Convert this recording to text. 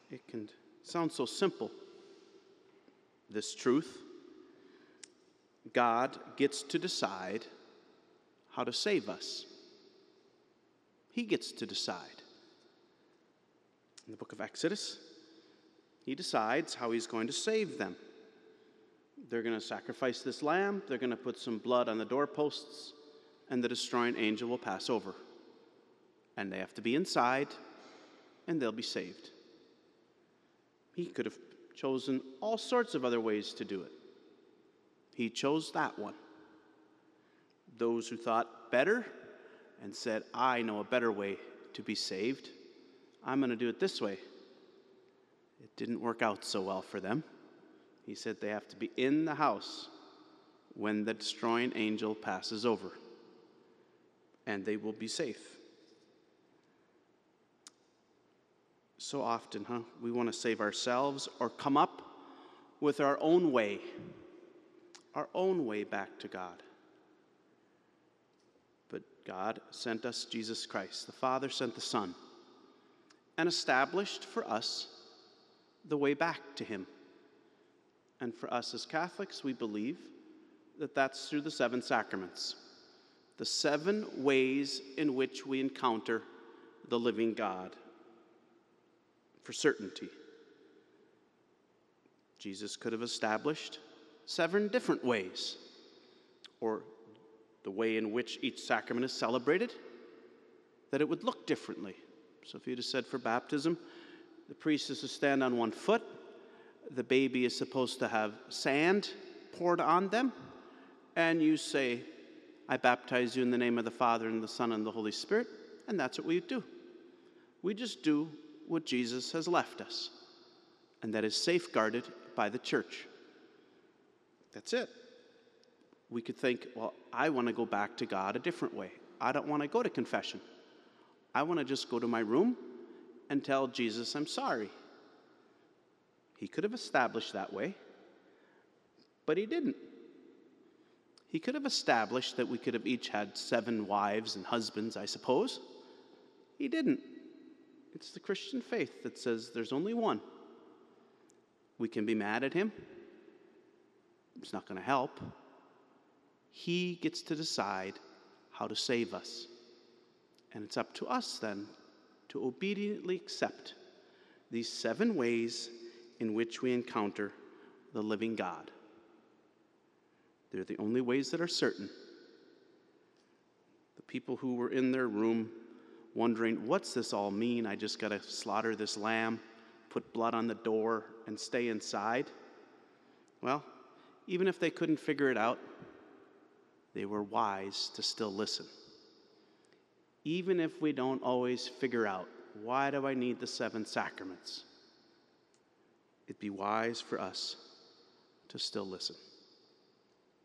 It can sound so simple, this truth. God gets to decide how to save us. He gets to decide. In the book of Exodus, he decides how he's going to save them. They're going to sacrifice this lamb, they're going to put some blood on the doorposts, and the destroying angel will pass over. And they have to be inside, and they'll be saved. He could have chosen all sorts of other ways to do it. He chose that one. Those who thought better and said, I know a better way to be saved, I'm going to do it this way. It didn't work out so well for them. He said they have to be in the house when the destroying angel passes over, and they will be safe. So often, we want to save ourselves or come up with our own way back to God. But God sent us Jesus Christ. The Father sent the Son and established for us the way back to him. And for us as Catholics, we believe that that's through the 7 sacraments, the 7 ways in which we encounter the living God for certainty. Jesus could have established 7 different ways, or the way in which each sacrament is celebrated, that it would look differently. So if you'd have said for baptism, the priest is to stand on one foot, the baby is supposed to have sand poured on them, and you say, I baptize you in the name of the Father and the Son and the Holy Spirit, and that's what we do. We just do what Jesus has left us, and that is safeguarded by the church. That's it. We could think, well, I want to go back to God a different way. I don't want to go to confession. I want to just go to my room and tell Jesus I'm sorry. He could have established that way, but he didn't. He could have established that we could have each had 7 wives and husbands, I suppose. He didn't. It's the Christian faith that says there's only one. We can be mad at him. It's not going to help. He gets to decide how to save us. And it's up to us then to obediently accept these 7 ways in which we encounter the living God. They're the only ways that are certain. The people who were in their room wondering, what's this all mean? I just got to slaughter this lamb, put blood on the door, and stay inside. Well, even if they couldn't figure it out, they were wise to still listen. Even if we don't always figure out, why do I need the 7 sacraments? It'd be wise for us to still listen.